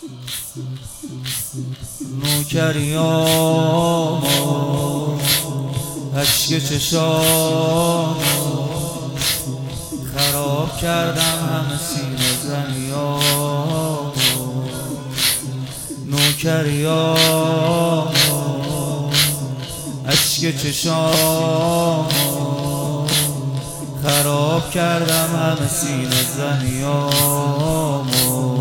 نوکریام اشک چشام خراب کردم همه سینه زنیام. نوکریام اشک چشام خراب کردم همه سینه زنیام.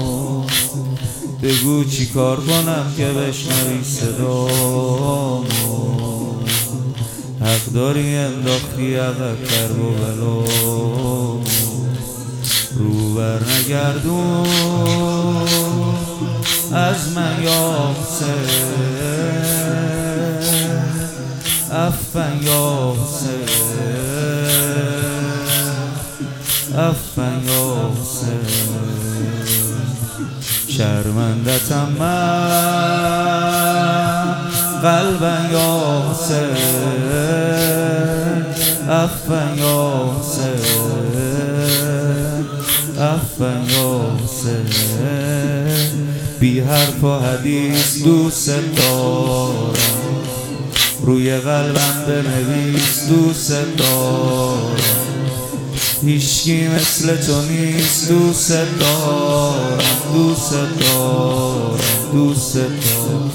بگو چی کار کنم که بشنوی صدامو، حق داری انداختی عقب کرب و بلامو. رو بر نگردون از من یا حسین، افن یا حسین، افن یا حسین. شرمندتم من قلبا یا حسین، افن یا حسین، افن یا حسین. بی حرف و حدیث دوست دارم، روی قلبم بنویس دوست دارم. هیچکی مثل تو نیست دوست دارم، دوست دارم، دوست دارم.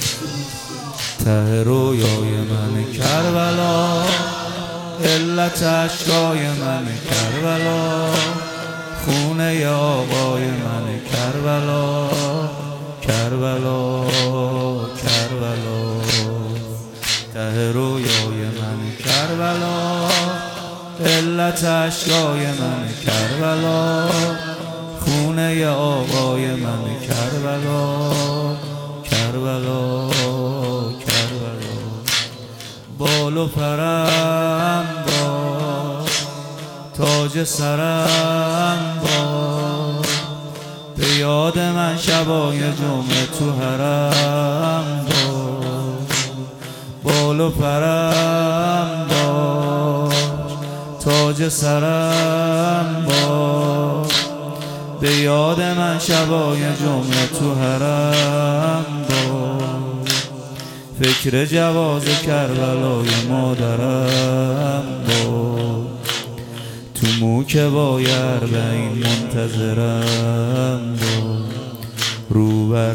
ته رویای من کربلا، علت اشکای من کربلا، خونه آقای من کربلا، کربلا، کربلا. ته رویای من کربلا، علت اشکای من کربلا، خونه آقای من کربلا، کربلا، کربلا. بال و پرم با تاج سرم با، به یاد من شبای جمعه تو حرم با. بال و پرم با تاج سرم با، به یاد من شبای جمعه تو حرم با. فکر جواز کربلای مادرم با، تو موکه با اربعین منتظرم با. رو بر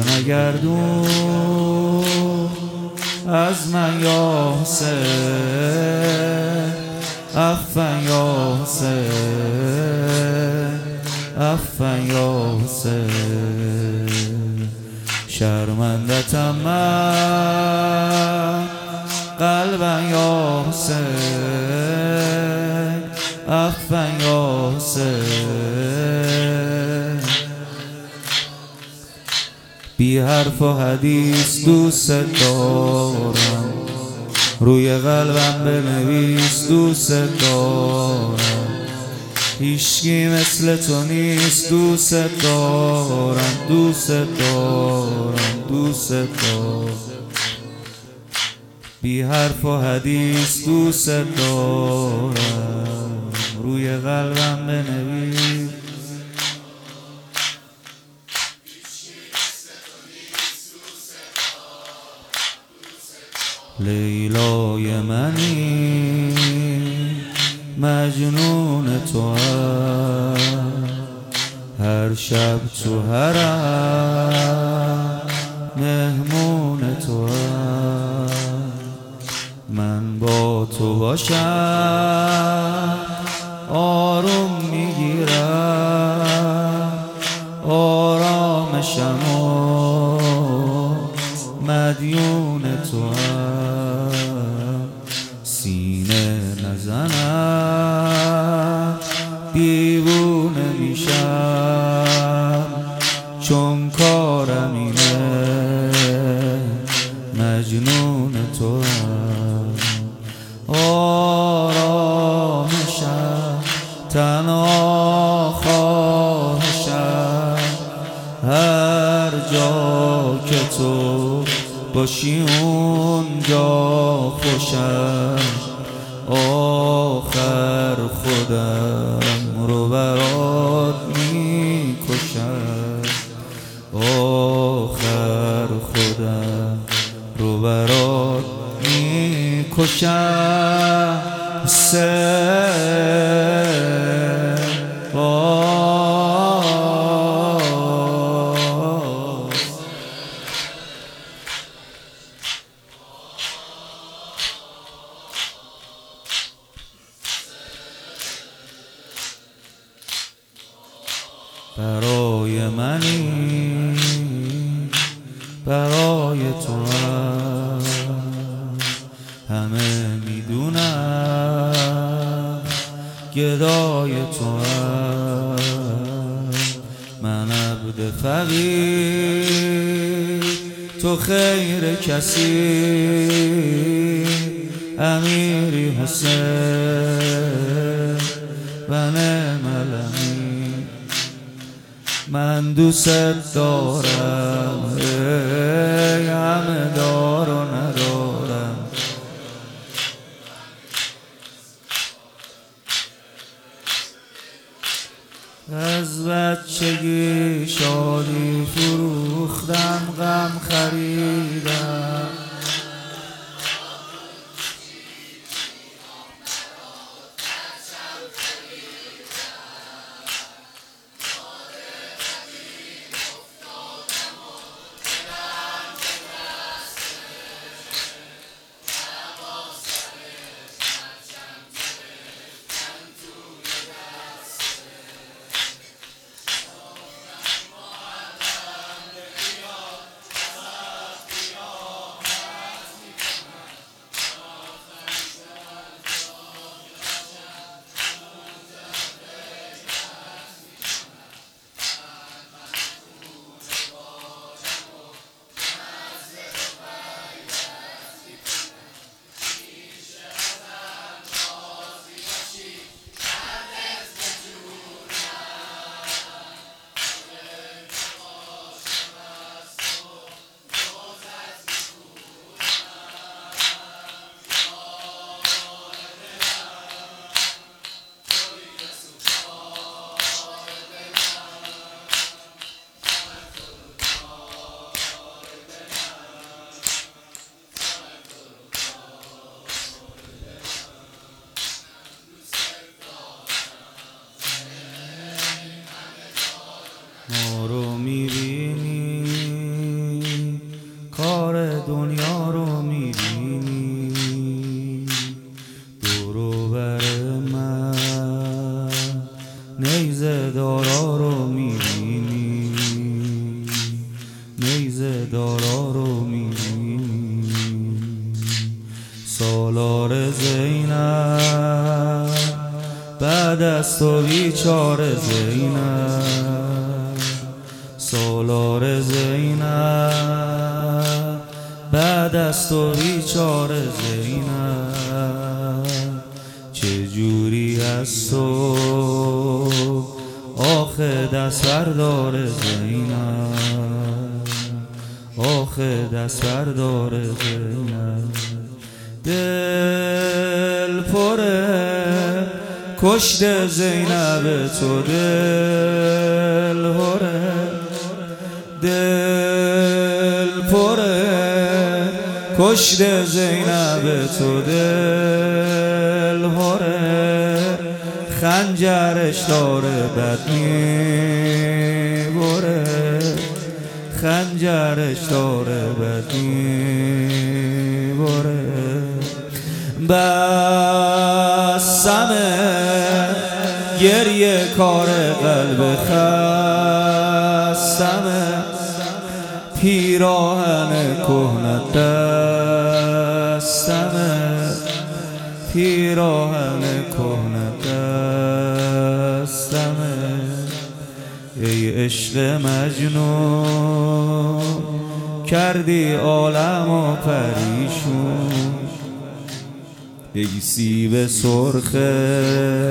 نگردون از من یا حسین، افن یا حسین، افن یا حسین. شرمندتم من قلبا یا حسین، افن یا حسین. بی حرف و حدیث دوست دارم، روی قلبم بنویس دوست دارم. هیچکی مثل تو نیست دوست دارم، دوست دارم، دوست دارم. بی حرف و حدیث دوست دارم، روی قلبم بنویس. لیلای منی مجنون تو هم، هر شب تو حرم مهمون تو هم. من با تو باشم آروم میگیرم، آرامشم و مدیون تو هم. سینه نزنم دیوونه میشم، چون کارم اینه مجنون تو هم. آرامشم تنها خواهشم، هر جا که تو باشی اونجا خوشم. آخر خودم رو برات میکشم، آخر خودم رو برات میکشم برای منی برای تو هم همه میدونم گدای تو هم من عبد فقیر تو خیر کسی امیری حسین و نعم الامین من دوست دارم ای همه دار و ندارم از بچگی شادی فروختم غم خریدم ما رو میبینی کار دنیا رو میبینی دور و بر من نیزه دارا رو میبینی نیزه دارا رو میبینی سالار زینب بعد از تو بیچاره زینب سالار زینب بعد از تو بیچاره زینب چجوری از تو آخه دست بردار زینب آخه دست بردار زینب دل پره کشت زینب تو دل پره دل پره کشت زینب تو دل پره خنجرش داره بد میبره خنجرش داره بد میبره بسمه گریه کار قلب خستمه پیراهن کهنه دستمه پیراهن کهنه دستمه ای عشق مجنون کردی عالم و پریشون ای سیب سرخه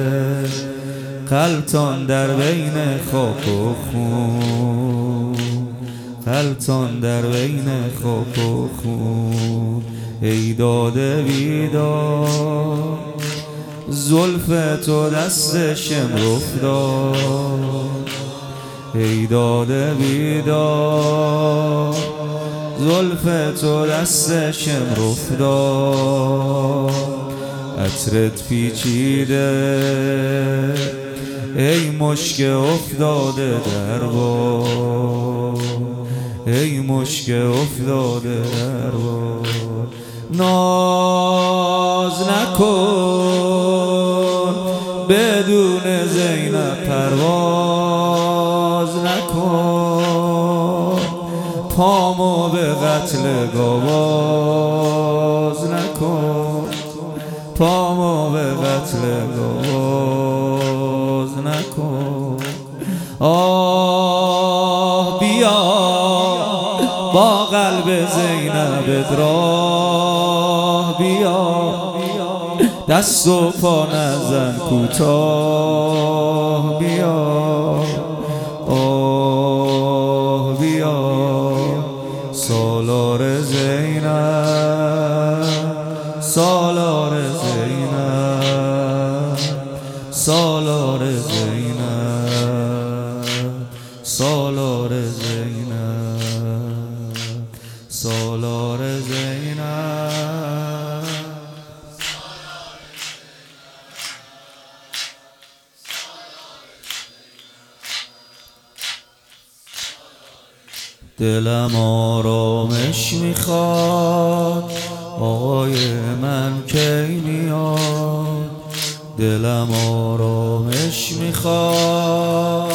غلطان در بین خاک و خون غلطان در بین خاک و خون ای داده بیدار زلف تو دست شمر افتاد ای داده بیدار زلف تو دست شمر افتاد عطرت پیچیده ای مشک افتاده در باد ای مشک افتاده در باد ناز نکن بدون زینب پرواز نکن پامو به قتل گاواز نکن پامو به قتل گاواز نکن آه بیا با قلب زینب راه بیا دست و پا نزن کوتاه بیا آه بیا سالار زینب سالار زینب سالار زینب سالار زینب سالار زینب دلم آرامش میخواد آقای من کی میاد دلم آرامش میخواد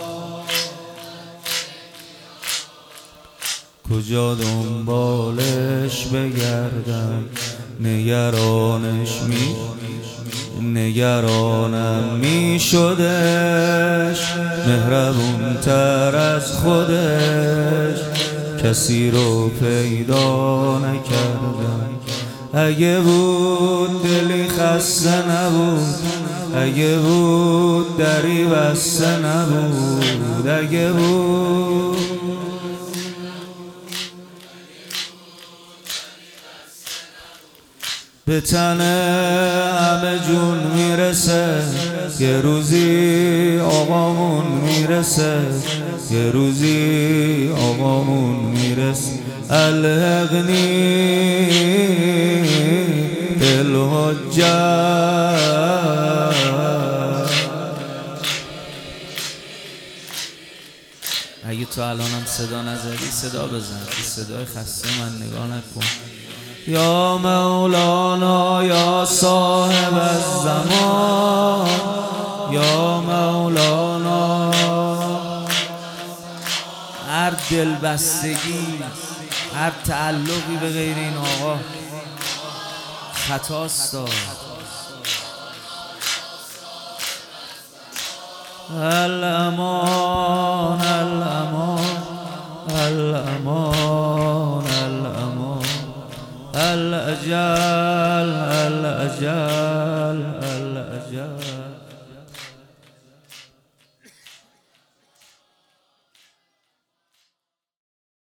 کجا دنبالش بگردم نگرانم میشدش مهربون تر از خودش کسی رو پیدا نکردم اگه بود دلی خسته نبود اگه بود دری بسته نبود اگه بود به تن همه جون میرسه یه روزی آقامون میرسه یه روزی آقامون میرسه الحقنی بالحجت اگه تو الانم صدا نزدی صدا بزن که صدای خسته من نگاه نکن یا مولانا یا صاحب الزمان یا مولانا هر دلبستگی هر تعلقی به غیر این آقا خطاست الامان الامان الامان الامان الأجل الأجل